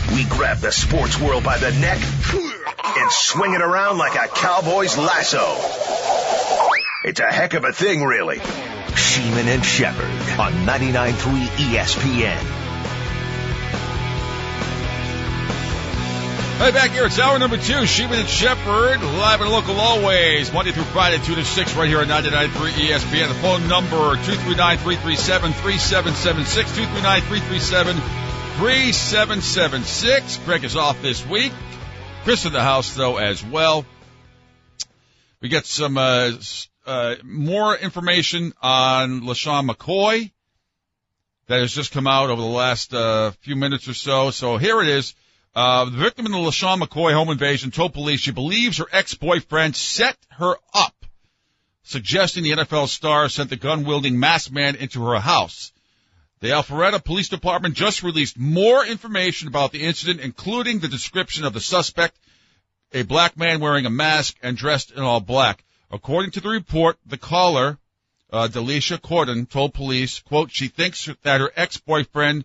We grab the sports world by the neck and swing it around like a cowboy's lasso. It's a heck of a thing, really. Sheeman and Shepherd on 99.3 ESPN. Hey, back here, it's hour number 2, Sheeman and Shepherd, live and local always, Monday through Friday, 2 to 6, right here on 99.3 ESPN. The phone number, 239-337-3776, 239-337-3776. Greg is off this week. Chris in the house, though, as well. We get some more information on LaShawn McCoy that has just come out over the last few minutes or so. So here it is. The victim in the LaShawn McCoy home invasion told police she believes her ex-boyfriend set her up, suggesting the NFL star sent the gun-wielding masked man into her house. The Alpharetta Police Department just released more information about the incident, including the description of the suspect, a black man wearing a mask and dressed in all black. According to the report, the caller, Delisha Corden, told police, quote, she thinks that her ex-boyfriend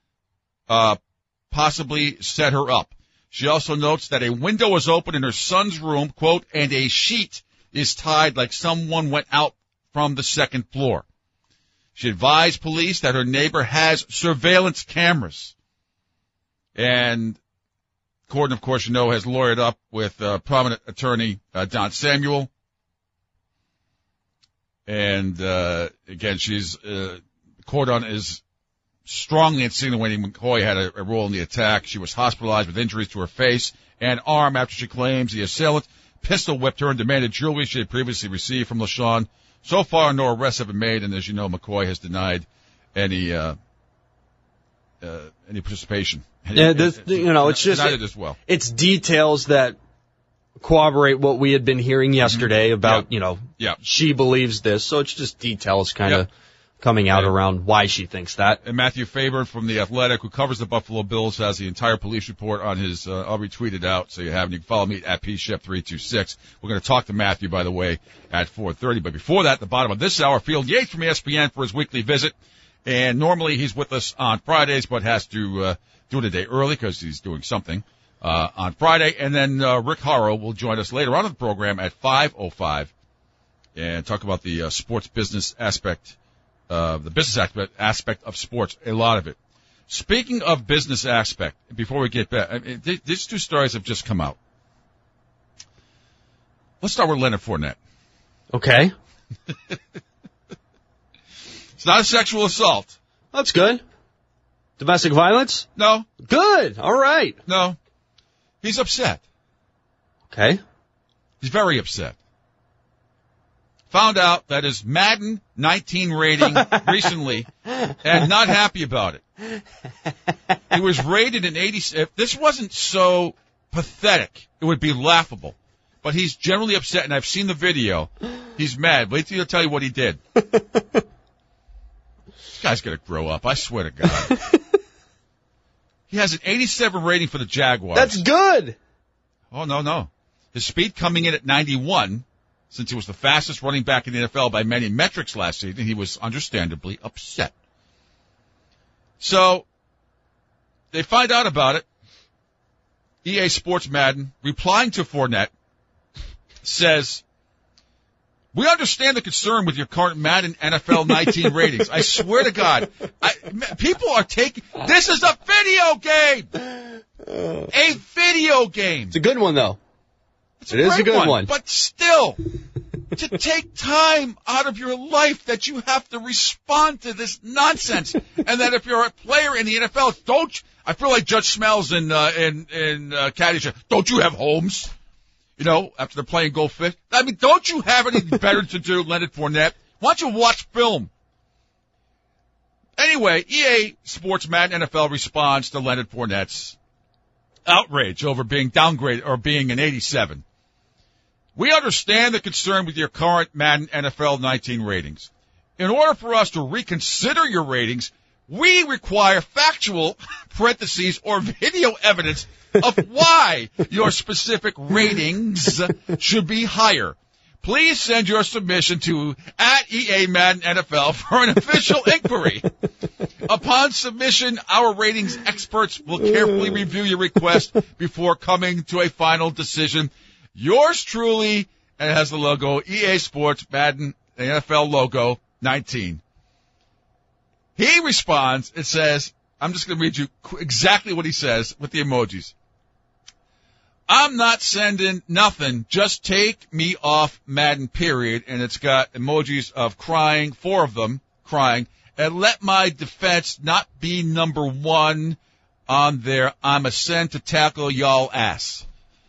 possibly set her up. She also notes that a window was open in her son's room, quote, and a sheet is tied like someone went out from the second floor. She advised police that her neighbor has surveillance cameras. And Corden, of course, you know, has lawyered up with prominent attorney Don Samuel. And again, Corden is strongly insinuating McCoy had a role in the attack. She was hospitalized with injuries to her face and arm after she claims the assailant pistol whipped her and demanded jewelry she had previously received from LaShawn. So far, no arrests have been made, and as you know, McCoy has denied any participation. It's just denied it as well. It's details that corroborate what we had been hearing yesterday about, she believes this. So it's just details kind of coming out around why she thinks that. And Matthew Faber from The Athletic, who covers the Buffalo Bills, has the entire police report on his, I'll retweet it out so you have it. You can follow me at pshep326. We're going to talk to Matthew, by the way, at 4:30. But before that, at the bottom of this hour, Field Yates from ESPN for his weekly visit. And normally he's with us on Fridays, but has to do it a day early because he's doing something on Friday. And then Rick Horrow will join us later on in the program at 5:05 and talk about the sports business aspect. The business aspect of sports, a lot of it. Speaking of business aspect, before we get back, these two stories have just come out. Let's start with Leonard Fournette. Okay. It's not a sexual assault. That's good. Domestic violence? No. Good. All right. No. He's upset. Okay. He's very upset. Found out that his Madden 19 rating recently and not happy about it. He was rated an 80. If this wasn't so pathetic, it would be laughable. But he's generally upset, and I've seen the video. He's mad. Wait till he'll tell you what he did. This guy's going to grow up, I swear to God. He has an 87 rating for the Jaguars. That's good. Oh, no. His speed coming in at 91. Since he was the fastest running back in the NFL by many metrics last season, he was understandably upset. So, they find out about it. EA Sports Madden, replying to Fournette, says, we understand the concern with your current Madden NFL 19 ratings. I swear to God, people are taking, this is a video game! A video game! It's a good one, though. It is a good one. But still, to take time out of your life that you have to respond to this nonsense, and that if you're a player in the NFL, I feel like Judge Smells in Caddyshack, don't you have homes? After they're playing Go Fish. I mean, don't you have anything better to do, Leonard Fournette? Why don't you watch film? Anyway, EA Sports Madden NFL responds to Leonard Fournette's outrage over being downgraded or being an 87. We understand the concern with your current Madden NFL 19 ratings. In order for us to reconsider your ratings, we require factual parentheses or video evidence of why your specific ratings should be higher. Please send your submission to @EA Madden NFL for an official inquiry. Upon submission, our ratings experts will carefully review your request before coming to a final decision. Yours truly, and it has the logo, EA Sports, Madden, the NFL logo, 19. He responds, it says, I'm just going to read you exactly what he says with the emojis. I'm not sending nothing, just take me off Madden, period. And it's got emojis of crying, 4 of them, crying. And let my defense not be number 1 on there. I'm a send to tackle y'all ass.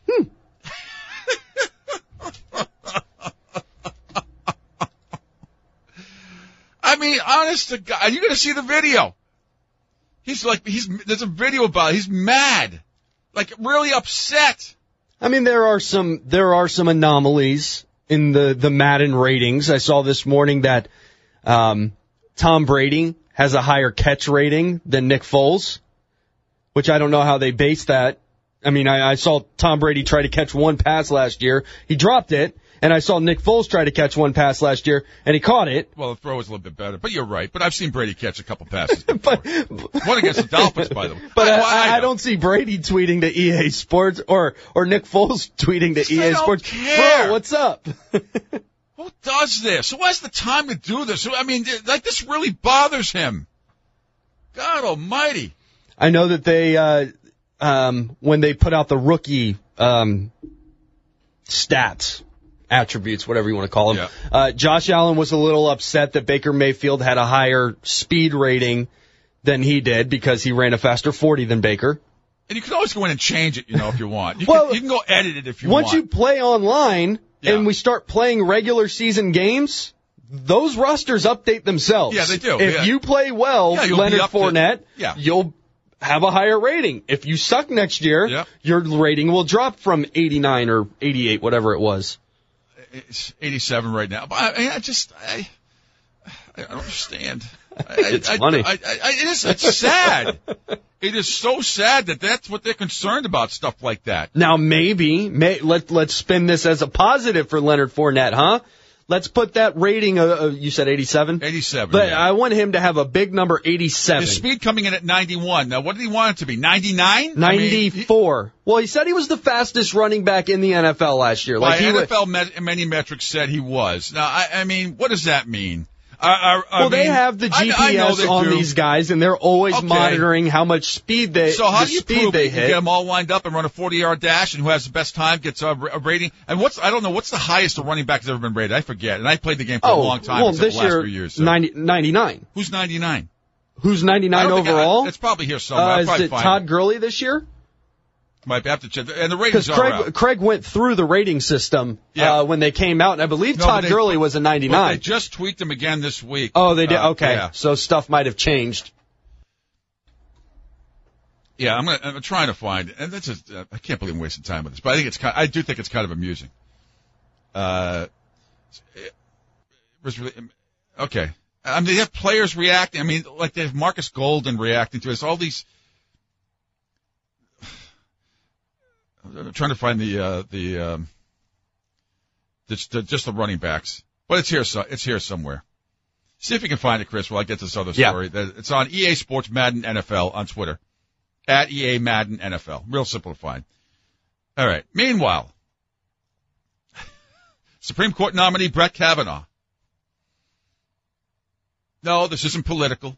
I mean, honest to God, you're going to see the video. There's a video about it. He's mad. Like, really upset. I mean, there are some anomalies in the Madden ratings. I saw this morning that, Tom Brady has a higher catch rating than Nick Foles, which I don't know how they base that. I mean, I saw Tom Brady try to catch one pass last year. He dropped it. And I saw Nick Foles try to catch one pass last year, and he caught it. Well, the throw was a little bit better, but you're right. But I've seen Brady catch a couple passes before. One against the Dolphins, by the way. But I don't see Brady tweeting to EA Sports or Nick Foles tweeting to EA Sports. Care. Bro, what's up? Who does this? Who has the time to do this? I mean, like, this really bothers him. God almighty. I know that they, when they put out the rookie stats, attributes, whatever you want to call them. Yeah. Josh Allen was a little upset that Baker Mayfield had a higher speed rating than he did because he ran a faster 40 than Baker. And you can always go in and change it, if you want. You can go edit it if you want. Once you play online and we start playing regular season games, those rosters update themselves. Yeah, they do. If you play well, Leonard Fournette, you'll have a higher rating. If you suck next year, your rating will drop from 89 or 88, whatever it was. It's 87 right now. But I don't understand. It's funny. It's sad. It is so sad that that's what they're concerned about, stuff like that. Now let's spin this as a positive for Leonard Fournette, huh? Let's put that rating, you said 87? 87. But I want him to have a big number, 87. His speed coming in at 91. Now, what did he want it to be? 99? 94. Well, he said he was the fastest running back in the NFL last year. Many metrics said he was. Now, I mean, what does that mean? They have the GPS on these guys, and they're always monitoring how much speed they hit. So how do you prove it? You get them all lined up and run a 40-yard dash, and who has the best time gets a rating? And what's the highest a running back has ever been rated? I forget. And I played the game for a long time. Well, this year, 99. Who's 99? Who's 99 overall? It's probably here somewhere. Is it Todd Gurley this year? Might have to check. And the ratings are out. Craig went through the rating system when they came out, and I believe Todd Gurley was a 99. But they just tweaked them again this week. Oh, they did? Okay. Yeah. So stuff might have changed. Yeah, I'm trying to find it. And that's just, I can't believe I'm wasting time with this, but I do think it's kind of amusing. It was really, okay. I mean, they have players reacting. I mean, like they have Marcus Golden reacting to this. All these, I'm trying to find just the running backs, but it's here somewhere. See if you can find it, Chris, while I get this other story. Yeah. It's on EA Sports Madden NFL on Twitter, at EA Madden NFL. Real simple to find. All right. Meanwhile, Supreme Court nominee Brett Kavanaugh. No, this isn't political.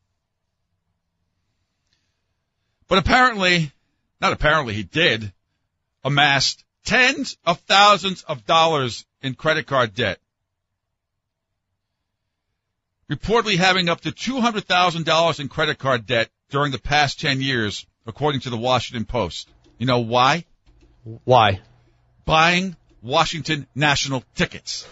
But he did. Amassed tens of thousands of dollars in credit card debt. Reportedly having up to $200,000 in credit card debt during the past 10 years, according to the Washington Post. You know why? Why? Buying Washington National tickets.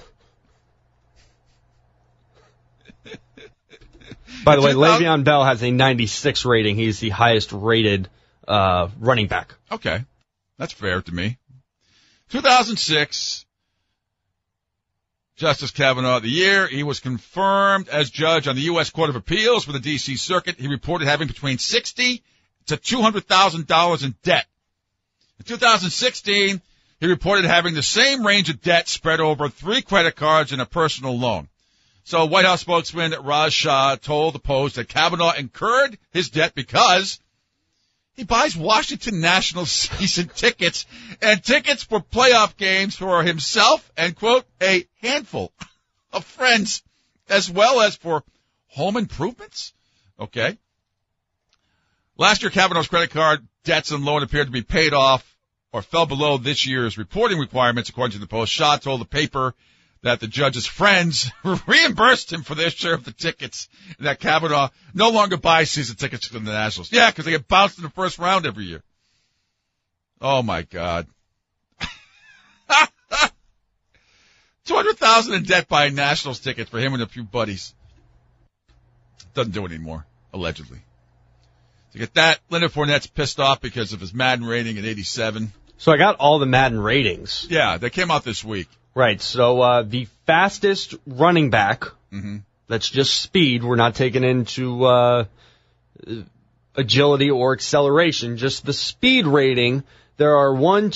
By the way, Le'Veon Bell has a 96 rating. He's the highest rated running back. Okay. That's fair to me. 2006, Justice Kavanaugh, the year he was confirmed as judge on the U.S. Court of Appeals for the D.C. Circuit, he reported having between $60,000 to $200,000 in debt. In 2016, he reported having the same range of debt spread over 3 credit cards and a personal loan. So White House spokesman Raj Shah told the Post that Kavanaugh incurred his debt because he buys Washington Nationals season tickets and tickets for playoff games for himself and, quote, a handful of friends, as well as for home improvements. Okay. Last year, Kavanaugh's credit card debts and loan appeared to be paid off or fell below this year's reporting requirements, according to the Post. Shah told the paper that the judge's friends reimbursed him for their share of the tickets, and that Kavanaugh no longer buys season tickets from the Nationals. Yeah, because they get bounced in the first round every year. Oh, my God. $200,000 in debt buying Nationals tickets for him and a few buddies. Doesn't do it anymore, allegedly. To get that, Leonard Fournette's pissed off because of his Madden rating at 87. So I got all the Madden ratings. Yeah, they came out this week. Right, so the fastest running back, that's just speed, we're not taking into agility or acceleration, just the speed rating. There are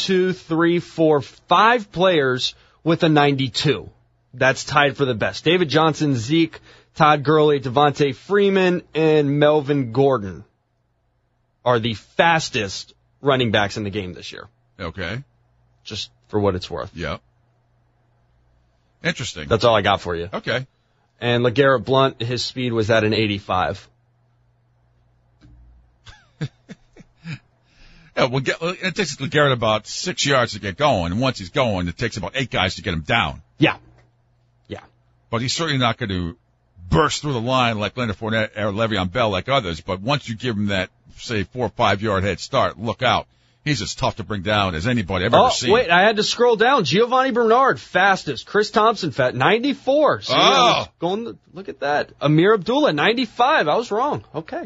5 players with a 92. That's tied for the best. David Johnson, Zeke, Todd Gurley, Devontae Freeman, and Melvin Gordon are the fastest running backs in the game this year. Okay. Just for what it's worth. Yep. Interesting. That's all I got for you. Okay. And LeGarrette Blount, his speed was at an 85. Yeah, it takes LeGarrette about 6 yards to get going, and once he's going, it takes about 8 guys to get him down. Yeah. But he's certainly not going to burst through the line like Leonard Fournette or Le'Veon Bell like others, but once you give him that, say, 4 or 5 yard head start, look out. He's as tough to bring down as anybody I've ever seen. Oh, wait, I had to scroll down. Giovanni Bernard, fastest. Chris Thompson, 94. See, look at that. Amir Abdullah, 95. I was wrong. Okay.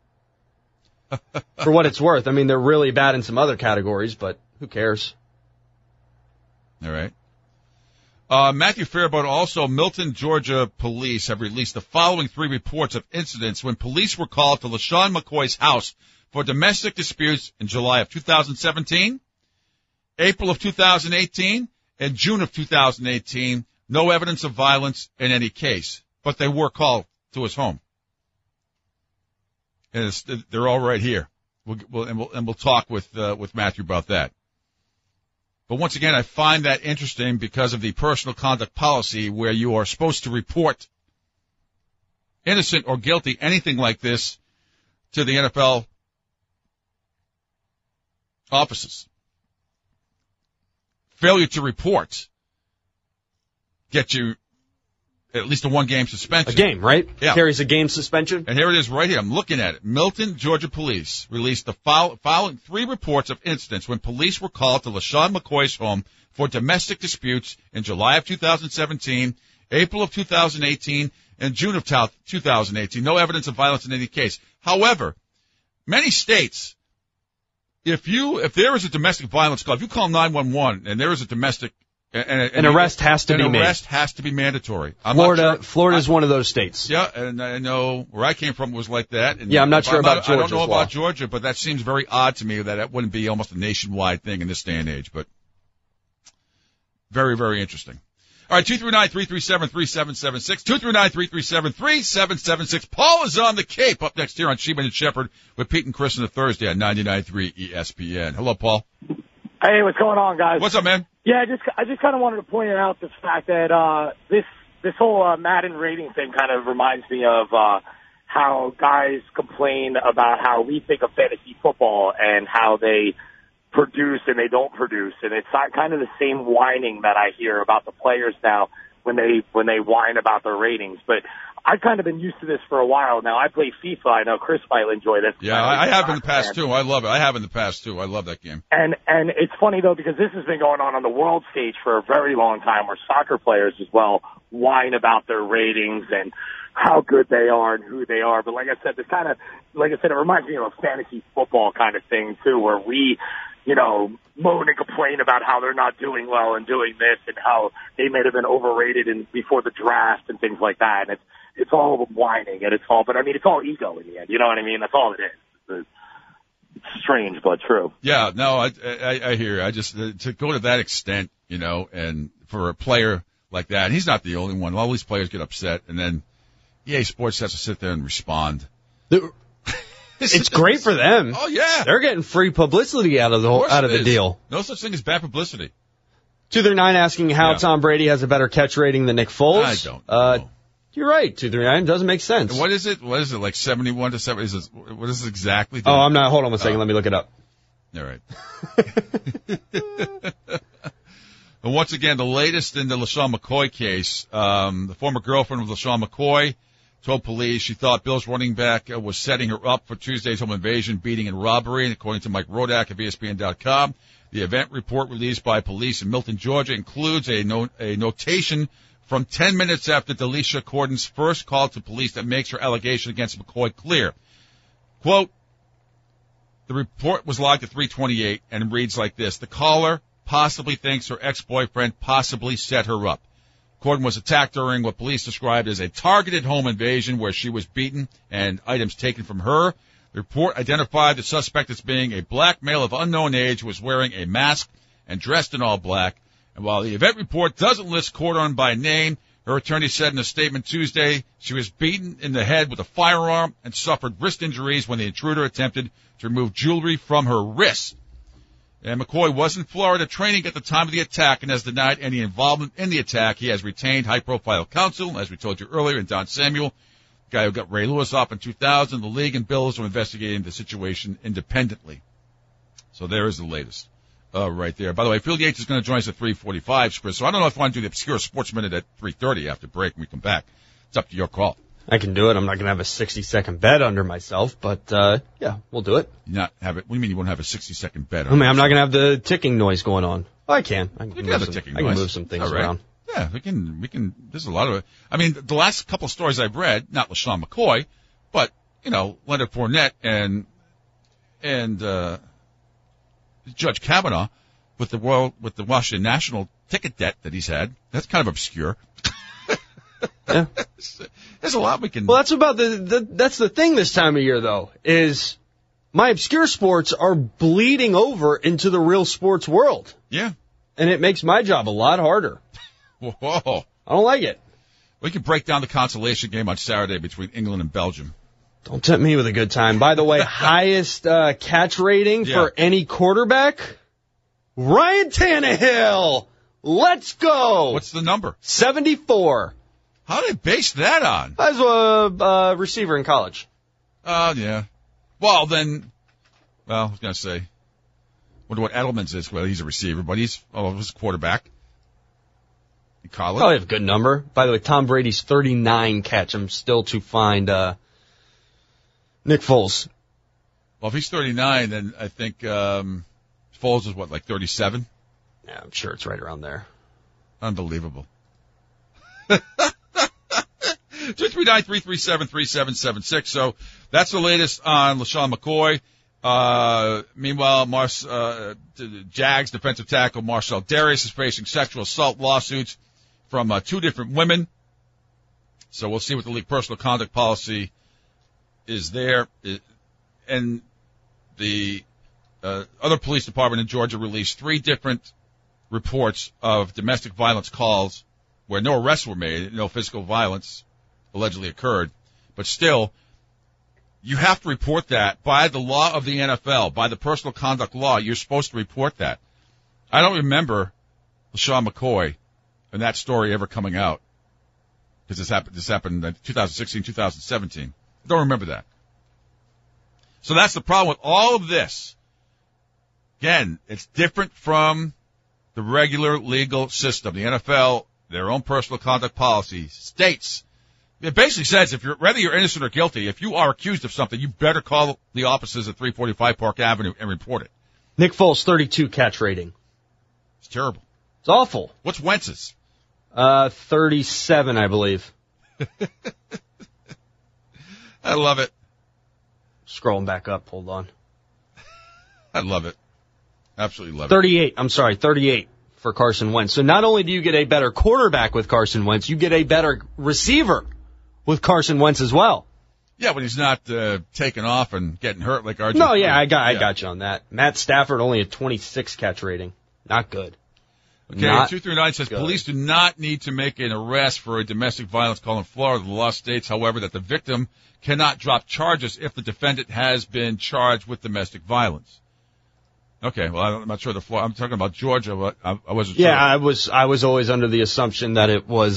For what it's worth. I mean, they're really bad in some other categories, but who cares? All right. Matthew Faribault, also Milton, Georgia police have released the following 3 reports of incidents when police were called to LaShawn McCoy's house for domestic disputes in July of 2017, April of 2018, and June of 2018. No evidence of violence in any case, but they were called to his home. And they're all right here. We'll talk with Matthew about that. But once again, I find that interesting because of the personal conduct policy where you are supposed to report innocent or guilty, anything like this, to the NFL offices. Failure to report get you at least a 1-game suspension. A game, right? Yeah. Carries a game suspension. And here it is right here. I'm looking at it. Milton, Georgia police released the following 3 reports of incidents when police were called to LaShawn McCoy's home for domestic disputes in July of 2017, April of 2018, and June of 2018. No evidence of violence in any case. However, many states, if there is a domestic violence call, if you call 911 and there is a domestic an arrest has to be made. An arrest has to be mandatory. Florida is one of those states. Yeah, and I know where I came from was like that. And yeah, I'm not sure about Georgia. I don't know about Georgia, but that seems very odd to me that wouldn't be almost a nationwide thing in this day and age. But very, very interesting. All right, 239-337-3776. 239-337-3776. Paul is on the Cape up next here on Sheeman and Shepherd with Pete and Chris on a Thursday on 99.3 ESPN. Hello, Paul. Hey, what's going on, guys? What's up, man? Yeah, I just kind of wanted to point out the fact that this whole Madden rating thing kind of reminds me of how guys complain about how we think of fantasy football and how they produce and they don't produce, and it's kind of the same whining that I hear about the players now when they whine about their ratings. But I've kind of been used to this for a while now. I play FIFA. I know Chris might enjoy this. Yeah, I have in the past too. I love it. I have in the past too. I love that game. And it's funny though because this has been going on the world stage for a very long time, where soccer players as well whine about their ratings and how good they are and who they are. But like I said, it reminds me of a fantasy football kind of thing too, where we, moan and complain about how they're not doing well and doing this and how they may have been overrated before the draft and things like that. And it's all whining and it's all ego in the end. You know what I mean? That's all it is. It's strange, but true. Yeah, no, I hear you. I just, to go to that extent, and for a player like that. And he's not the only one. All these players get upset, and then EA Sports has to sit there and respond. It's great for them. Oh yeah, they're getting free publicity out of the deal. No such thing as bad publicity. 239 asking how Tom Brady has a better catch rating than Nick Foles. I don't know. You're right. 239 doesn't make sense. And what is it? Like 71 to 70? What is it exactly? Oh, I'm not. Hold on 1 second. Let me look it up. All right. And once again, the latest in the LaShawn McCoy case. The former girlfriend of LaShawn McCoy told police she thought Bills running back was setting her up for Tuesday's home invasion, beating, and robbery. And according to Mike Rodak of ESPN.com, the event report released by police in Milton, Georgia, includes a notation from 10 minutes after Delisha Corden's first call to police that makes her allegation against McCoy clear. Quote, the report was logged at 3:28 and reads like this. The caller possibly thinks her ex-boyfriend possibly set her up. Corden was attacked during what police described as a targeted home invasion where she was beaten and items taken from her. The report identified the suspect as being a black male of unknown age who was wearing a mask and dressed in all black. And while the event report doesn't list Corden by name, her attorney said in a statement Tuesday she was beaten in the head with a firearm and suffered wrist injuries when the intruder attempted to remove jewelry from her wrist. And McCoy was in Florida training at the time of the attack and has denied any involvement in the attack. He has retained high-profile counsel, as we told you earlier, and Don Samuel, the guy who got Ray Lewis off in 2000. The league and Bills are investigating the situation independently. So there is the latest right there. By the way, Phil Yates is going to join us at 3:45, Chris. So I don't know if I want to do the Obscure Sports Minute at 3:30 after break when we come back. It's up to your call. I can do it. I'm not going to have a 60-second bet under myself, but yeah, we'll do it. You not have it? What do you mean you won't have a 60-second bet? I mean, I'm not going to have the ticking noise going on. Oh, I can. I can have the ticking noise. I can move some things around. Yeah, we can. There's a lot of it. I mean, the last couple of stories I've read, not LaShawn McCoy, but Leonard Fournette and Judge Kavanaugh with the Washington National ticket debt that he's had. That's kind of obscure. Yeah. There's a lot we can. Well, that's about that's the thing this time of year, though, is my obscure sports are bleeding over into the real sports world. Yeah. And it makes my job a lot harder. Whoa. I don't like it. We can break down the consolation game on Saturday between England and Belgium. Don't tempt me with a good time. By the way, highest catch rating for any quarterback, Ryan Tannehill. Let's go. What's the number? 74. How did they base that on? I was a receiver in college. Yeah. Well, then, I was going to say, wonder what Edelman's is. Well, he's a receiver, but he's a quarterback in college. Probably have a good number. By the way, Tom Brady's 39 catch. I'm still to find Nick Foles. Well, if he's 39, then I think Foles is what, like 37? Yeah, I'm sure it's right around there. Unbelievable. 239-337-3776. So that's the latest on LaShawn McCoy. Meanwhile, Jags defensive tackle Marcel Darius is facing sexual assault lawsuits from two different women. So we'll see what the league personal conduct policy is there. And the other police department in Georgia released 3 different reports of domestic violence calls where no arrests were made, no physical violence allegedly occurred. But still, you have to report that by the law of the NFL, by the personal conduct law. You're supposed to report that. I don't remember LaShawn McCoy and that story ever coming out because this happened in 2016, 2017. I don't remember that. So that's the problem with all of this. Again, it's different from the regular legal system. The NFL, their own personal conduct policy states, it basically says whether you're innocent or guilty, if you are accused of something, you better call the offices at 345 Park Avenue and report it. Nick Foles, 32 catch rating. It's terrible. It's awful. What's Wentz's? 37, I believe. I love it. Scrolling back up. Hold on. I love it. Absolutely love it. 38. I'm sorry, 38 for Carson Wentz. So not only do you get a better quarterback with Carson Wentz, you get a better receiver with Carson Wentz as well. Yeah, but he's not taking off and getting hurt like RG3. No, yeah, I got you on that. Matt Stafford only a 26 catch rating. Not good. Okay, 239 says police do not need to make an arrest for a domestic violence call in Florida. The law states, however, that the victim cannot drop charges if the defendant has been charged with domestic violence. Okay, well, I'm not sure I'm talking about Georgia, but I wasn't sure. Yeah, I was always under the assumption that it was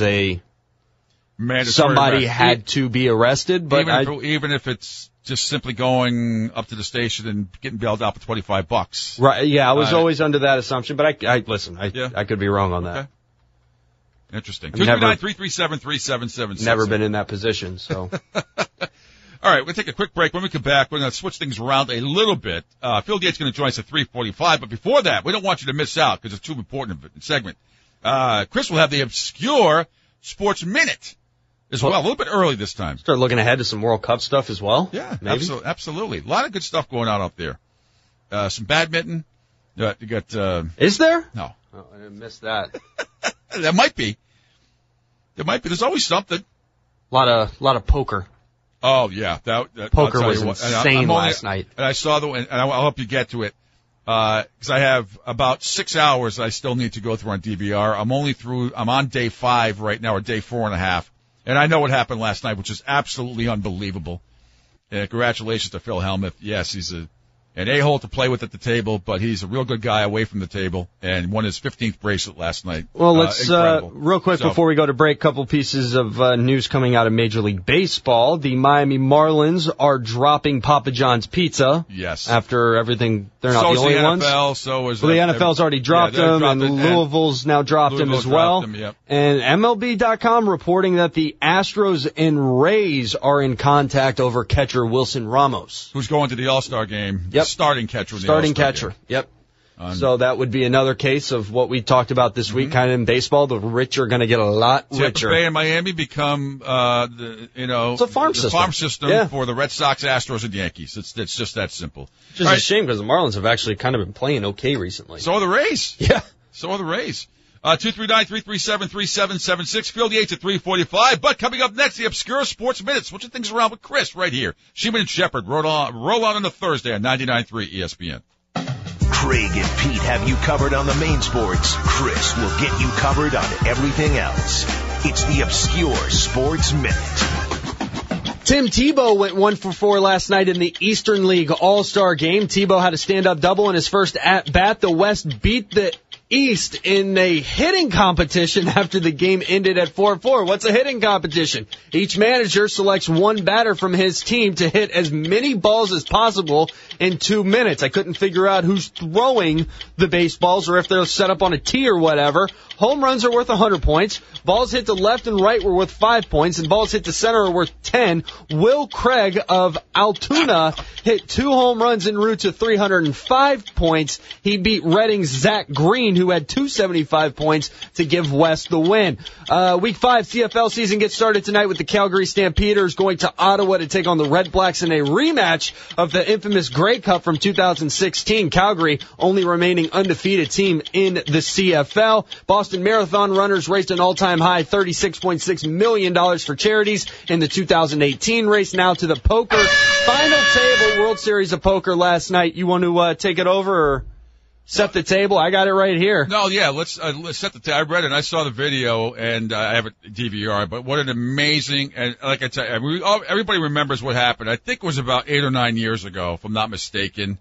somebody had to be arrested, but even if it's just simply going up to the station and getting bailed out for $25. Right, yeah, I was always under that assumption, but I could be wrong on that. Okay. Interesting. 239-337-3776. Never been in that position, so. All right, we'll take a quick break. When we come back, we're going to switch things around a little bit. Phil Gates is going to join us at 3:45, but before that, we don't want you to miss out because it's too important a segment. Chris will have the Obscure Sports Minute as well, a little bit early this time. Start looking ahead to some World Cup stuff as well. Yeah, maybe? Absolutely. A lot of good stuff going on up there. Some badminton. You got. Is there? No. Oh, I didn't miss that. There might be. There's always something. A lot of poker. Oh yeah, that poker was insane last night. And I saw and I'll help you get to it. Because I have about 6 hours I still need to go through on DVR. I'm on day 5 right now, or day 4.5. And I know what happened last night, which is absolutely unbelievable. And congratulations to Phil Hellmuth. Yes, he's an a-hole to play with at the table, but he's a real good guy away from the table and won his 15th bracelet last night. Well, let's, real quick before we go to break, couple pieces of news coming out of Major League Baseball. The Miami Marlins are dropping Papa John's Pizza. Yes. After everything, they're not the only ones. The NFL's already dropped them, and Louisville's now dropped them as well. Yep. And MLB.com reporting that the Astros and Rays are in contact over catcher Wilson Ramos. Who's going to the All-Star game. Yep. Starting catcher. Starting catcher. Game. Yep. So that would be another case of what we talked about this week, kind of in baseball. The rich are going to get a lot richer. Tampa Bay and Miami become, it's a farm system. Farm system for the Red Sox, Astros, and Yankees. It's just that simple. Which is a shame because the Marlins have actually kind of been playing okay recently. So are the Rays. Yeah. So are the Rays. 239-337-3776. Field Yates at 3:45. But coming up next, the Obscure Sports Minute. Switching things around with Chris right here. Sheeman and Shepard roll on a Thursday on 99.3 ESPN. Craig and Pete have you covered on the main sports. Chris will get you covered on everything else. It's the Obscure Sports Minute. Tim Tebow went 1 for 4 last night in the Eastern League All-Star Game. Tebow had a stand-up double in his first at-bat. The West beat the East in a hitting competition after the game ended at 4-4. What's a hitting competition? Each manager selects one batter from his team to hit as many balls as possible in 2 minutes. I couldn't figure out who's throwing the baseballs or if they're set up on a tee or whatever. Home runs are worth 100 points. Balls hit to left and right were worth 5 points, and balls hit to center are worth 10. Will Craig of Altoona hit 2 home runs en route to 305 points. He beat Reading's Zach Green, who had 275 points to give West the win. Week 5 CFL season gets started tonight with the Calgary Stampeders going to Ottawa to take on the Red Blacks in a rematch of the infamous Grey Cup from 2016. Calgary, only remaining undefeated team in the CFL. Boston Marathon runners raised an all-time high $36.6 million for charities in the 2018 race. Now to the poker. Final table World Series of Poker last night. You want to take it over or set the table? I got it right here. No, yeah, let's set the table. I read it and I saw the video and I have a DVR, but what an amazing, and like I tell you, everybody remembers what happened. I think it was about 8 or 9 years ago, if I'm not mistaken,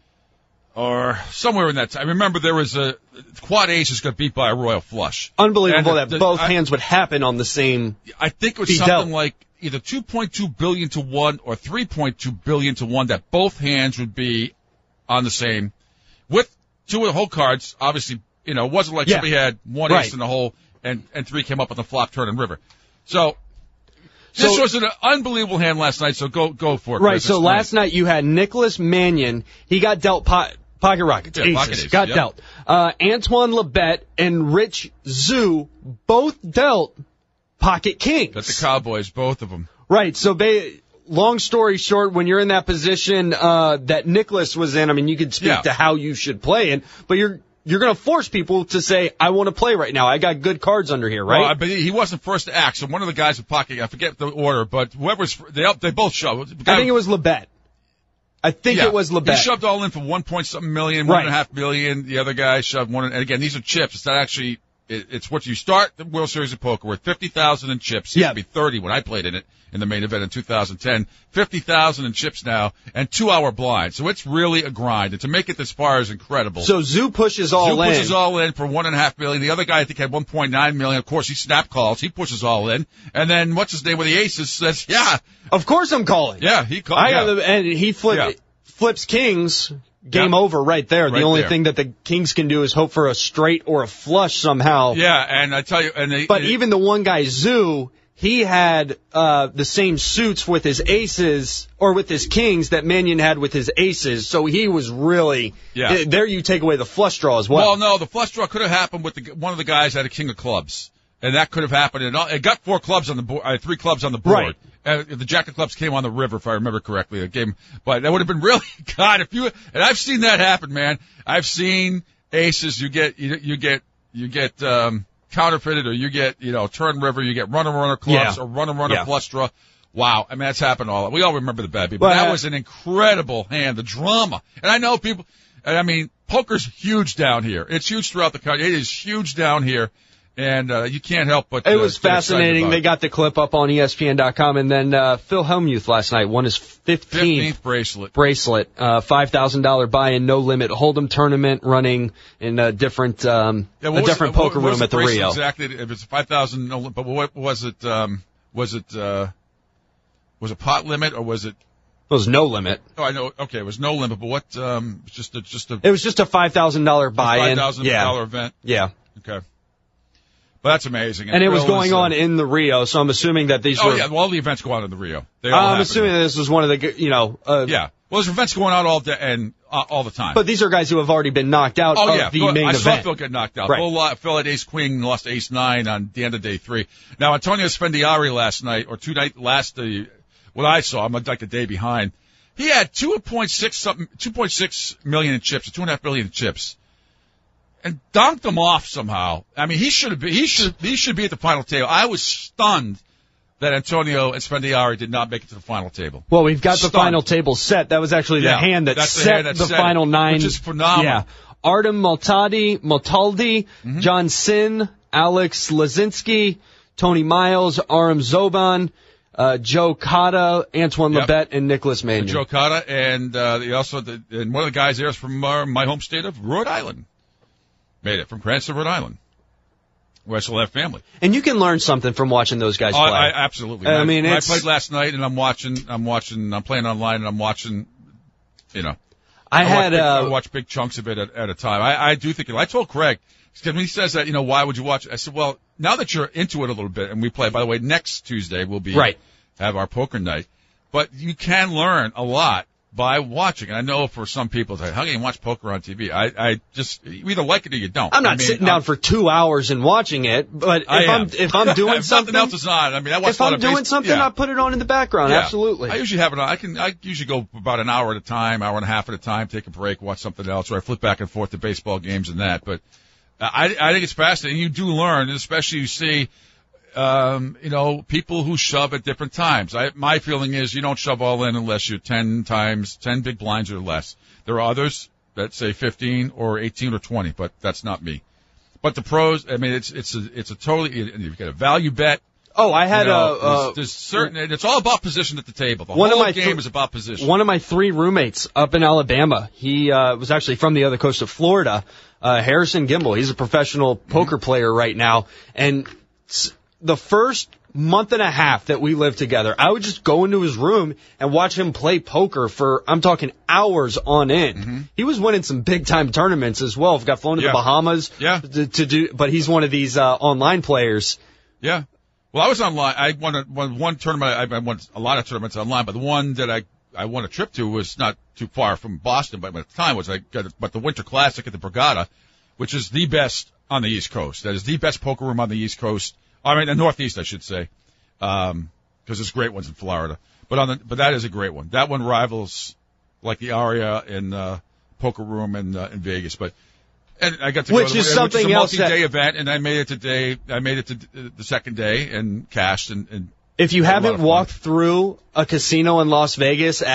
or somewhere in that time. I remember there was a quad aces got beat by a royal flush. Unbelievable that both hands would happen on the same. I think it was something like either 2.2 billion to 1 or 3.2 billion to 1 that both hands would be on the same with 2 of the whole cards. Obviously, it wasn't like somebody had 1 ace in the hole and 3 came up on the flop, turn, and river. So this was an unbelievable hand last night. So go for it. Right. So last night you had Nicholas Mannion. He got dealt pocket rockets. Yeah, pocket aces. Got dealt. Antoine Lebet and Rich Zhu both dealt pocket kings. That's the Cowboys, both of them. Right. So long story short, when you're in that position that Nicholas was in, I mean, you could speak to how you should play it, but you're going to force people to say, I want to play right now. I got good cards under here, right? Well, but he wasn't first to act. So one of the guys with pocket, I forget the order, but whoever's, they both showed. I think it was Lebet. I think it was Labette. He shoved all in for 1.something million, Right. $1.5 million. The other guy shoved one. And again, these are chips. It's not actually. It's what you start the World Series of Poker with. 50,000 in chips. It used to be 30 when I played in it in the main event in 2010. 50,000 in chips now, and 2-hour blind. So it's really a grind. And to make it this far is incredible. So Zoo pushes all in. Zoo pushes all in for $1.5 million. The other guy I think had 1.9 million. Of course, he snap calls. He pushes all in. And then what's his name with the aces says, yeah, Of course I'm calling. yeah, he called. And he flips kings. Game over right there. Right the only there. thing that the kings can do is hope for a straight or a flush somehow. Yeah, and I tell you, But even the one guy, Zoo, he had the same suits with his aces or with his kings that Mannion had with his aces. So he was really there. You take away the flush draw as well. Well, no, the flush draw could have happened with one of the guys had a king of clubs, and that could have happened. And it got 4 clubs on the board, 3 clubs on the board. Right. The jack of clubs came on the river, if I remember correctly. The game, but that would have been really God if you. And I've seen that happen, man. I've seen aces. You get counterfeited, or you get turn river. You get runner clubs or runner flush draw. Wow, I mean that's happened all. We all remember the bad people. But that was an incredible hand. The drama, and I know people. I mean, poker's huge down here. It's huge throughout the country. It is huge down here. And you can't help but. It was fascinating. They got the clip up on ESPN.com, and then Phil Hellmuth last night won his 15th bracelet. $5,000 buy-in, no limit hold'em tournament running in a different poker room at the Rio. Exactly, it was 5,000. No, but what was it? Was it pot limit or was it? It was no limit. Oh, I know. Okay, it was no limit. But what? It was just a $5,000 buy-in. $5,000 event. Yeah. Okay. But that's amazing. And it was going on in the Rio, so I'm assuming that these were... Oh, yeah, well, all the events go on in the Rio. I'm assuming that this was one of the, yeah. Well, there's events going on all day and all the time. But these are guys who have already been knocked out of the main event. I saw Phil get knocked out. Right. Phil had ace-queen, lost ace-9 on the end of day 3. Now, Antonio Spendiari last night, or what I saw, I'm like a day behind, he had 2.6 million in chips, or 2.5 million in chips. And dunked them off somehow. I mean, he should be at the final table. I was stunned that Antonio Spendiari did not make it to the final table. Well, we've got the final table set. That was actually the hand that set the final 9. Which is phenomenal. Yeah. Artem Maltaldi, John Sin, Alex Lazinski, Tony Miles, Aram Zoban, Joe Cotta, Antoine Labette, and Nicholas Mannion. Joe Cotta, and and one of the guys there is from my home state of Rhode Island. Made it from Cranston, Rhode Island, where I still have family. And you can learn something from watching those guys play. Absolutely. I played last night, and I'm playing online, and I'm watching, I watch big chunks of it at a time. I do think, I told Craig, because when he says that, why would you watch it? I said, well, now that you're into it a little bit, and we play, by the way, next Tuesday we'll have our poker night, but you can learn a lot by watching. And I know for some people, it's like, how can you watch poker on TV? I just, you either like it or you don't. I'm not sitting down for 2 hours and watching it, but if I'm doing something. If nothing else is on. I mean, I watch if I'm doing something, I put it on in the background. Yeah. Absolutely. I usually have it on. I usually go about an hour at a time, hour and a half at a time, take a break, watch something else, or I flip back and forth to baseball games and that. But I think it's fascinating. You do learn, and especially you see, people who shove at different times. My feeling is you don't shove all in unless you're 10 big blinds or less. There are others that say 15 or 18 or 20, but that's not me. But the pros, I mean, it's a totally, you get a value bet. Oh, I had there's certain, it's all about position at the table. The whole game is about position. One of my 3 roommates up in Alabama, he was actually from the other coast of Florida, Harrison Gimble. He's a professional poker player right now, and the first month and a half that we lived together, I would just go into his room and watch him play poker for, I'm talking hours on end. Mm-hmm. He was winning some big time tournaments as well. Got flown to the Bahamas to do, but he's one of these online players. Yeah. Well, I was online. I won one tournament. I won a lot of tournaments online, but the one that I won a trip to was not too far from Boston, but at the time but the Winter Classic at the Borgata, which is the best on the East Coast. That is the best poker room on the East Coast. I mean, the Northeast, I should say, because there's great ones in Florida. But that is a great one. That one rivals like the Aria in poker room in Vegas. And I got to which is something else. It's a multi-day else event, and I made it to the second day and cashed. And if you haven't walked through a casino in Las Vegas at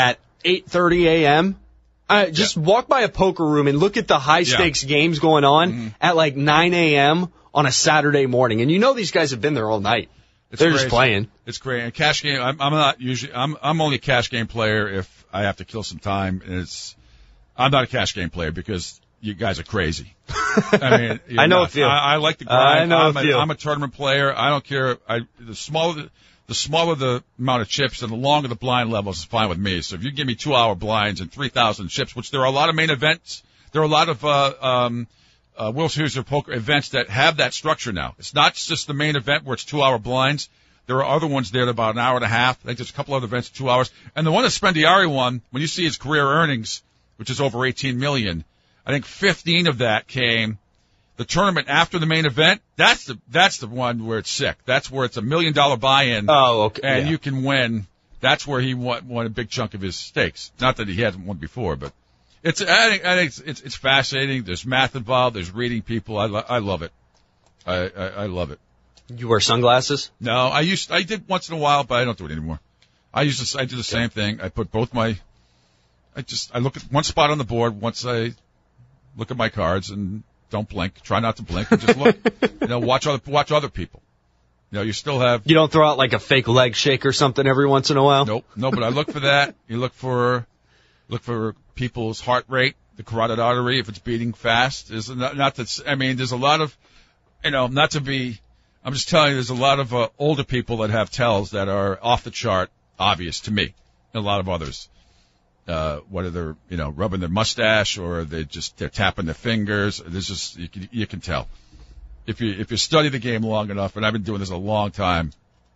8:30 a.m. Just walk by a poker room and look at the high-stakes games going on at like 9 a.m. on a Saturday morning. And you know these guys have been there all night. They're crazy. Just playing. It's great. And cash game, I'm not usually, I'm only a cash game player if I have to kill some time. And I'm not a cash game player because you guys are crazy. I mean, I know a few. I like the grind. I'm a tournament player. I don't care. The smaller the amount of chips and the longer the blind levels is fine with me. So if you give me 2-hour blinds and 3,000 chips, which there are a lot of main events, there are a lot of, World Series of Poker events that have that structure now. It's not just the main event where it's 2-hour blinds. There are other ones there that are about an hour and a half. I think there's a couple other events 2 hours. And the one that Spendiari won, when you see his career earnings, which is over 18 million, I think 15 of that came the tournament after the main event. That's the one where it's sick. That's where it's $1 million buy-in. Oh, okay. And you can win. That's where he won a big chunk of his stakes. Not that he hasn't won before, but I think it's fascinating. There's math involved. There's reading people. I love it. I love it. You wear sunglasses? No, I did once in a while, but I don't do it anymore. I do the same thing. I put both I look at one spot on the board once I look at my cards and don't blink. Try not to blink and just look. Watch other people. You still have. You don't throw out like a fake leg shake or something every once in a while? Nope. No, but I look for that. You look for people's heart rate, the carotid artery, if it's beating fast. There's a lot of, not to be, I'm just telling you, there's a lot of older people that have tells that are off the chart, obvious to me, and a lot of others. Whether they're, rubbing their mustache or they're tapping their fingers. There's just, you can tell. If you study the game long enough, and I've been doing this a long time,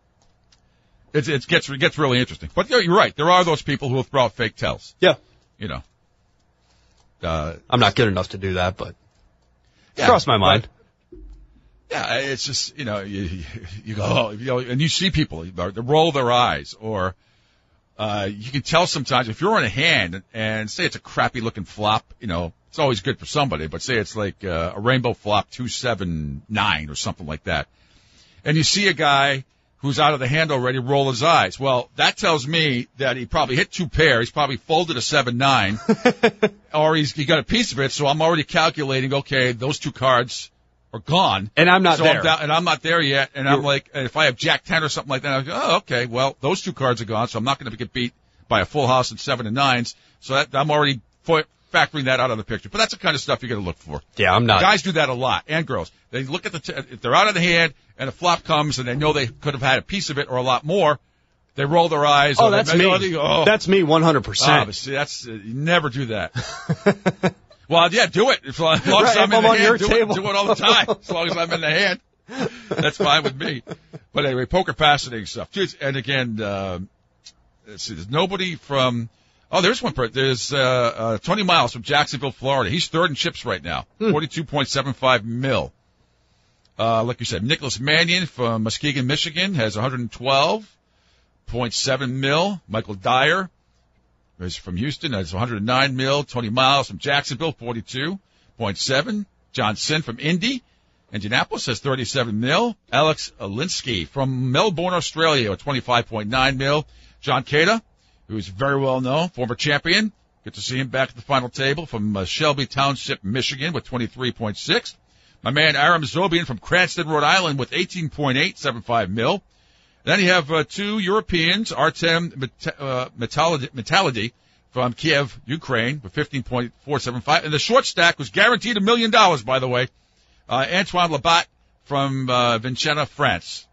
it gets really interesting. But you're right. There are those people who will throw out fake tells. Yeah. I'm not good enough to do that, but cross my mind. Yeah, it's just, you go, and you see people, they roll their eyes, or, you can tell sometimes if you're on a hand and say it's a crappy looking flop, it's always good for somebody, but say it's like a rainbow flop 279 or something like that. And you see a guy who's out of the hand already roll his eyes. Well, that tells me that he probably hit two pair. He's probably folded a 7-9 or he got a piece of it. So I'm already calculating, okay, those two cards are gone. And I'm not there. And I'm not there yet. And I'm like, if I have Jack 10 or something like that, I'm like, oh, okay, well, those two cards are gone. So I'm not going to get beat by a full house and 7 and 9s. So I'm already factoring that out of the picture. But that's the kind of stuff you got to look for. Yeah, I'm not. Guys do that a lot, and girls. They look at if they're out of the hand and a flop comes and they know they could have had a piece of it or a lot more, they roll their eyes. Oh, that's me. That's me 100%. But see, you never do that. Well, yeah, do it. As long as I'm in the hand, your table. Do it all the time. As long as I'm in the hand, that's fine with me. But anyway, poker fascinating stuff. And again, let's see, there's nobody from. Oh, there's one person. There's Tony Miles from Jacksonville, Florida. He's third in chips right now, 42.75 mil. Like you said, Nicholas Mannion from Muskegon, Michigan, has 112.7 mil. Michael Dyer is from Houston, has 109 mil. Tony Miles from Jacksonville, 42.7. John Sin from Indianapolis has 37 mil. Alex Alinsky from Melbourne, Australia, with 25.9 mil. John Cada, who's very well known, former champion. Good to see him back at the final table from Shelby Township, Michigan, with 23.6. My man Aram Zobian from Cranston, Rhode Island, with 18.875 mil. Then you have two Europeans, Artem Metalidi from Kiev, Ukraine, with 15.475. And the short stack was guaranteed $1 million, by the way. Antoine Labat from Vincennes, France.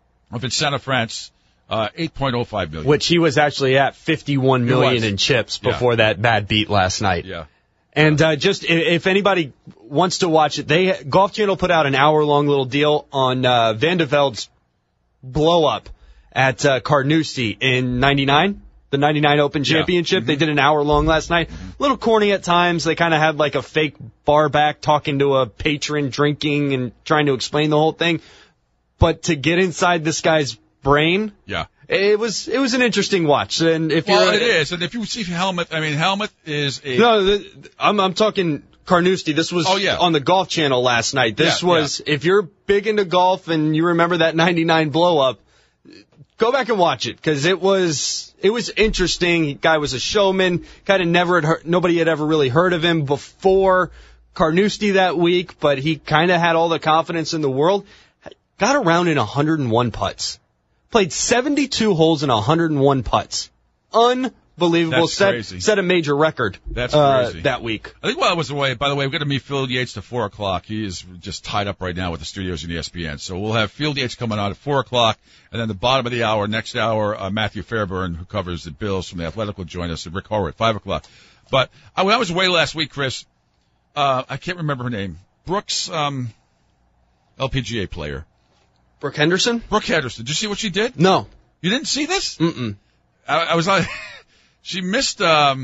8.05 million. Which he was actually at 51 million in chips before that bad beat last night. Yeah. And just if anybody wants to watch it, Golf Channel put out an hour-long little deal on Van de Velde's blow-up at Carnoustie in 99, the 99 Open Championship. Mm-hmm. They did an hour-long last night. A little corny at times. They kind of had like a fake bar back talking to a patron, drinking and trying to explain the whole thing. But to get inside this guy's brain, it was an interesting watch. And if it is. And if you see Helmuth, Helmuth is a I'm talking Carnoustie. This was on the Golf Channel last night. This was if you're big into golf and you remember that 99 blow up, Go back and watch it, because it was interesting. Guy was a showman. Kind of nobody had ever really heard of him before Carnoustie that week, but he kind of had all the confidence in the world. Got around in 101 putts. Played 72 holes and 101 putts. Unbelievable. Set a major record. That's crazy. That week. I think while I was away, by the way, we're going to meet Phil Yates at 4 o'clock. He is just tied up right now with the studios in ESPN. So we'll have Phil Yates coming on at 4 o'clock, and then the bottom of the hour, next hour, Matthew Fairburn, who covers the Bills from The Athletic, will join us, and Rick Horwitz at 5 o'clock. But when I was away last week, Chris, I can't remember her name. Brooks, LPGA player. Brooke Henderson? Brooke Henderson. Did you see what she did? No. You didn't see this? Mm-mm. I was like, she missed,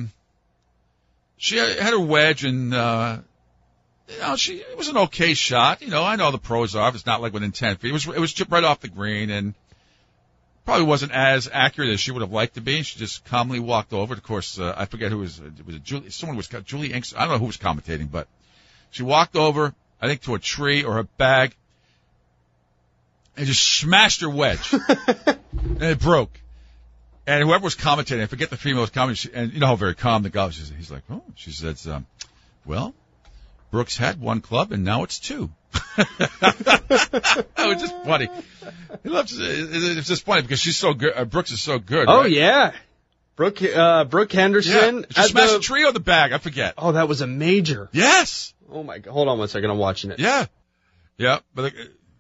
she had her wedge, and, it was an okay shot. I know the pros are. It's not like within 10 feet. It was chipped right off the green, and probably wasn't as accurate as she would have liked to be. She just calmly walked over. Of course, I forget who was it Julie Inks? I don't know who was commentating, but she walked over, I think, to a tree or a bag, and just smashed her wedge. And it broke. And whoever was commentating, I forget the female was commentating, and you know how very calm the guy was. He's like, oh, she says, well, Brooks had one club, and now it's two. That was just funny. It's just funny because she's so good. Brooks is so good. Oh, right? yeah. Brooke Henderson. Yeah. She smashed the tree or the bag. I forget. Oh, that was a major. Yes. Oh, my God. Hold on 1 second. I'm watching it. Yeah. Yeah. But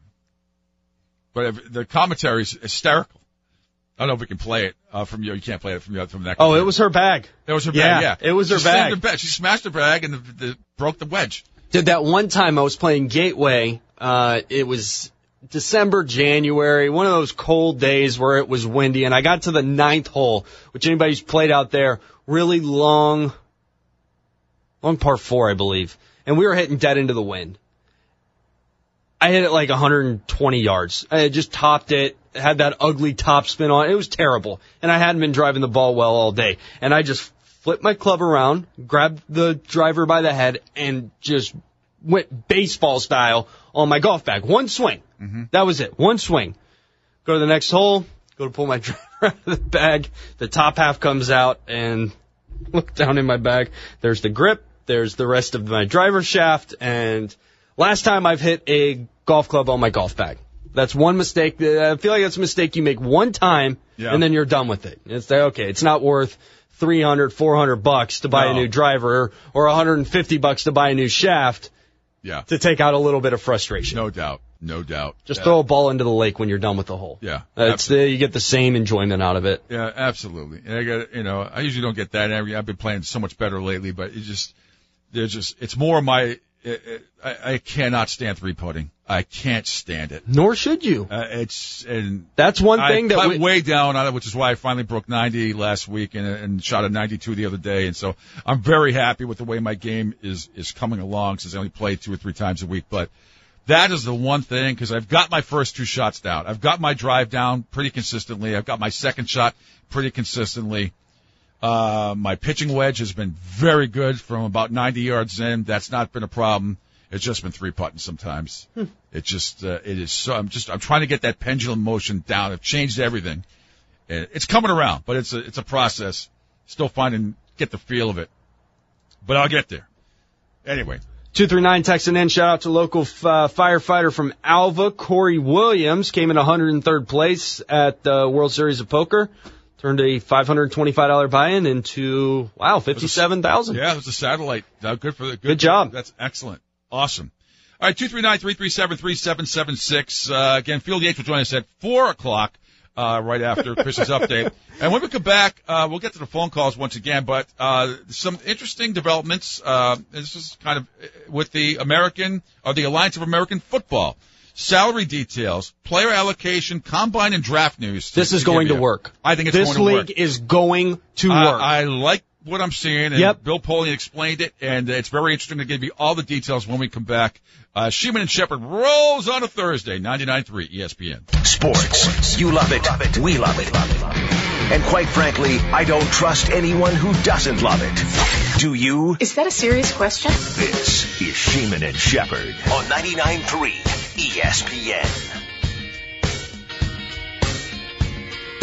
the commentary is hysterical. I don't know if we can play it from you. You can't play it from that. Oh, it was her bag. It was her bag, yeah. It was her bag. She smashed her bag and broke the wedge. Did that one time I was playing Gateway. It was December, January, one of those cold days where it was windy, and I got to the 9th hole, which anybody who's played out there, really long par 4, I believe, and we were hitting dead into the wind. I hit it like 120 yards. I just topped it, had that ugly top spin on. It was terrible, and I hadn't been driving the ball well all day, and I just flipped my club around, grabbed the driver by the head, and just went baseball style on my golf bag. One swing. Mm-hmm. That was it. One swing. Go to the next hole, go to pull my driver out of the bag. The top half comes out, and look down in my bag. There's the grip. There's the rest of my driver shaft, and last time I've hit a golf club on my golf bag. That's one mistake. I feel like that's a mistake you make one time, and then you're done with it. It's like, okay, it's not worth $300, $400 to buy a new driver, or $150 to buy a new shaft. Yeah. To take out a little bit of frustration. No doubt. No doubt. Just throw a ball into the lake when you're done with the hole. Yeah. You get the same enjoyment out of it. Yeah, absolutely. And I usually don't get that. I've been playing so much better lately, but it's more my, I cannot stand three-putting. I can't stand it. Nor should you. That's one thing that I'm way down on it, which is why I finally broke 90 last week and shot a 92 the other day. And so I'm very happy with the way my game is coming along since I only play 2 or 3 times a week. But that is the one thing, because I've got my first 2 shots down. I've got my drive down pretty consistently. I've got my second shot pretty consistently. My pitching wedge has been very good from about 90 yards in. That's not been a problem. It's just been 3-putting sometimes. It is so, I'm trying to get that pendulum motion down. I've changed everything. It's coming around, but it's a process. Still get the feel of it. But I'll get there. Anyway. 239 texting in. Shout out to local firefighter from Alva, Corey Williams. Came in 103rd place at the World Series of Poker. Turned a $525 buy-in into, $57,000. Yeah, it was a satellite. Good job. That's excellent. Awesome. All right, 239-337-3776. Again, Field Yates will join us at 4 o'clock, right after Chris's update. And when we come back, we'll get to the phone calls once again, but, some interesting developments, this is kind of with the Alliance of American Football. Salary details, player allocation, combine, and draft news. This is going to work. I think it's going to work. This league is going to work. I like what I'm seeing, and Bill Polian explained it, and it's very interesting to give you all the details when we come back. Sheeman and Shepherd rolls on a Thursday, 99.3 ESPN. Sports. You love it. We love it. And quite frankly, I don't trust anyone who doesn't love it. Do you? Is that a serious question? This is Sheeman and Shepherd on 99.3 ESPN.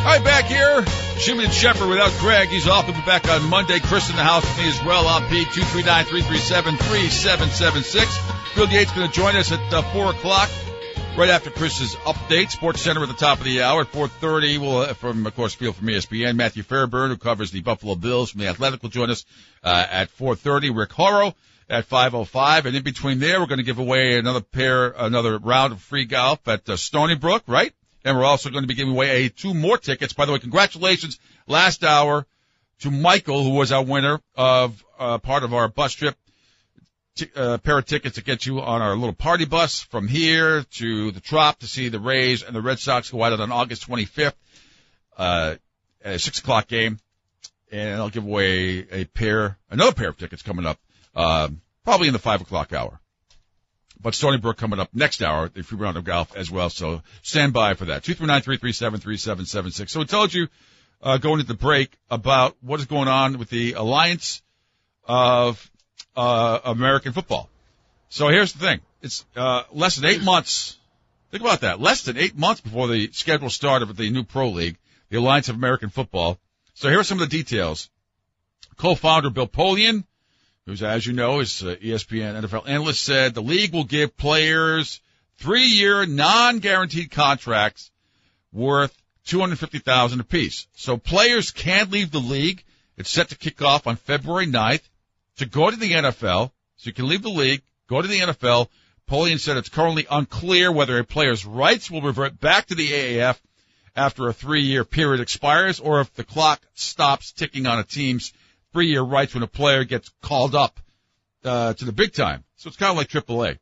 right, back here. Sheeman and Shepard without Craig. He's off. We'll be back on Monday. Chris in the house with me as well on P239-337-3776. Field Yates going to join us at 4 o'clock. Right after Chris's update, Sports Center at the top of the hour. At 4:30, we'll, of course, Field from ESPN. Matthew Fairburn, who covers the Buffalo Bills from The Athletic, will join us at 4:30. Rick Horrow at 5:05. And in between there, we're going to give away another round of free golf at Stony Brook, right? And we're also going to be giving away 2 more tickets. By the way, congratulations last hour to Michael, who was our winner of part of our bus trip. Pair of tickets to get you on our little party bus from here to the Trop to see the Rays and the Red Sox go out on August 25th, at a 6 o'clock game. And I'll give away another pair of tickets coming up, probably in the 5 o'clock hour. But Stony Brook coming up next hour, the free round of golf as well. So stand by for that. 239-337-3776. So I told you, going into the break about what is going on with the Alliance of American football. So here's the thing. It's less than 8 months. Think about that. Less than 8 months before the scheduled start of the new Pro League, the Alliance of American Football. So here are some of the details. Co-founder Bill Polian, who's, as you know, is ESPN NFL analyst, said the league will give players 3-year non-guaranteed contracts worth $250,000 apiece. So players can leave the league. It's set to kick off on February 9th. To go to the NFL, so you can leave the league, go to the NFL. Polian said it's currently unclear whether a player's rights will revert back to the AAF after a 3-year period expires, or if the clock stops ticking on a team's 3-year rights when a player gets called up to the big time. So it's kind of like AAA.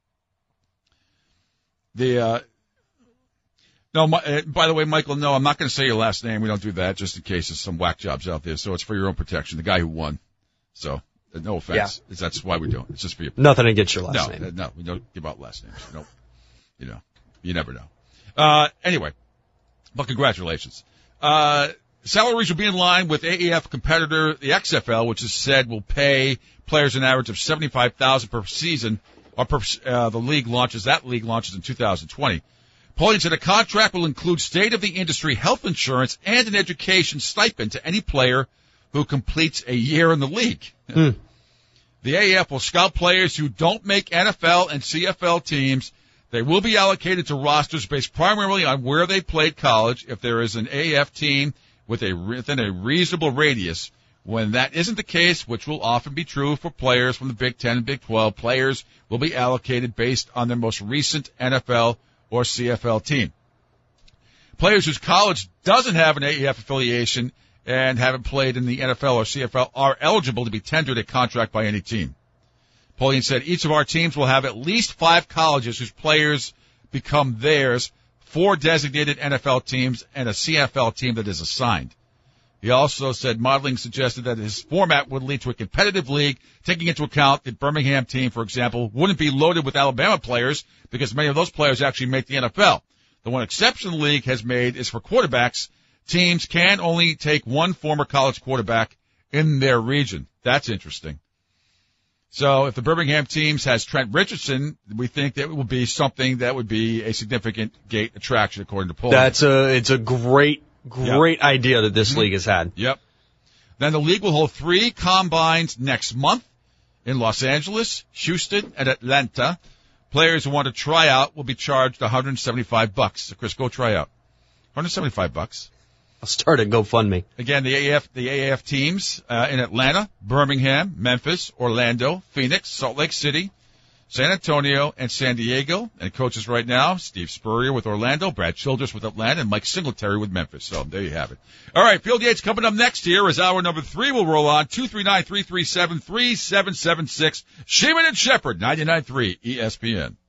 By the way, Michael, no, I'm not going to say your last name. We don't do that, just in case there's some whack jobs out there. So it's for your own protection. The guy who won. So. No offense. Yeah. That's why we do it. It's just for you. Nothing against your last name. No, we don't give out last names. No, you never know. Anyway, but congratulations. Salaries will be in line with AAF competitor, the XFL, which is said will pay players an average of $75,000 per season, or the league launches in 2020. Polian said a contract will include state-of-the-industry health insurance and an education stipend to any player who completes a year in the league. The AAF will scout players who don't make NFL and CFL teams. They will be allocated to rosters based primarily on where they played college. If there is an AAF team within a reasonable radius, when that isn't the case, which will often be true for players from the Big Ten and Big 12, players will be allocated based on their most recent NFL or CFL team. Players whose college doesn't have an AAF affiliation and haven't played in the NFL or CFL are eligible to be tendered a contract by any team. Polian said each of our teams will have at least 5 colleges whose players become theirs, 4 designated NFL teams, and a CFL team that is assigned. He also said modeling suggested that his format would lead to a competitive league, taking into account the Birmingham team, for example, wouldn't be loaded with Alabama players because many of those players actually make the NFL. The one exception the league has made is for quarterbacks. Teams can only take 1 former college quarterback in their region. That's interesting. So if the Birmingham teams has Trent Richardson, we think that it will be something that would be a significant gate attraction, according to Polian. It's a great idea that this league has had. Yep. Then the league will hold 3 combines next month in Los Angeles, Houston, and Atlanta. Players who want to try out will be charged $175. So Chris, go try out. $175. I'll start a GoFundMe. Again, the AAF teams in Atlanta, Birmingham, Memphis, Orlando, Phoenix, Salt Lake City, San Antonio, and San Diego. And coaches right now, Steve Spurrier with Orlando, Brad Childress with Atlanta, and Mike Singletary with Memphis. So there you have it. All right, Field Yates coming up next here as hour number 3 will roll on. 239-337-3776. Sheeman and Shepard, 99.3 ESPN.